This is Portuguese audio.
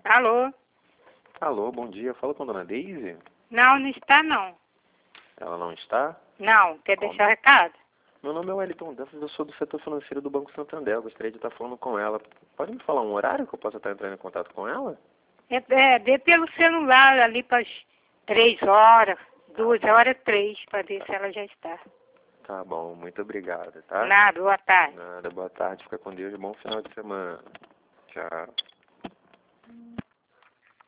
Alô? Alô, bom dia. Fala com a dona Deise? Não, não está não. Ela não está? Não, quer Como? deixar o recado? Meu nome é Wellington Dantas, eu sou do setor financeiro do Banco Santander. Eu gostaria de estar falando com ela. Pode me falar um horário que eu possa estar entrando em contato com ela? Dê pelo celular ali para as 3 horas, 2 horas, 3, para ver se ela já está. Tá bom, muito obrigado, tá? Nada, boa tarde. Nada, boa tarde, fica com Deus, bom final de semana. Tchau.